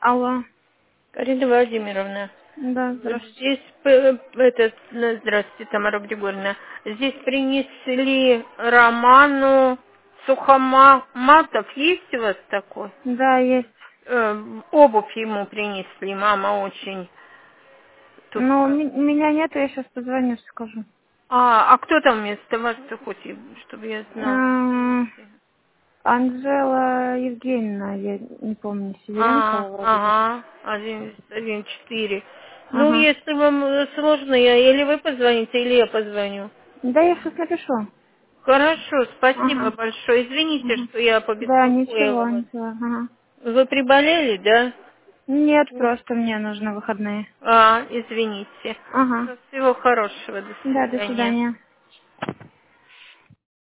Алло. Карина Владимировна, Да, здравствуйте. здесь здравствуйте, Тамара Григорьевна. Здесь принесли Роману Сухоматов. Есть у вас такой? Да, есть. Обувь ему принесли, мама очень тут. Ну, меня нету, я сейчас позвоню, скажу. А кто там вместо вас хоть, чтобы я знала? М, Анжела Евгеньевна, я не помню, Сидоренкова вроде бы. Ага, 114. Ну, Ага. если вам сложно, или вы позвоните, или я позвоню. Да, я сейчас напишу. Хорошо, спасибо Ага. большое. Извините, Ага. что я Да, побеспокоила ничего, вас. ничего. Ага. Вы приболели, да? Нет, просто мне нужны выходные. Извините. Ага. Всего хорошего. До Да, до свидания. свидания.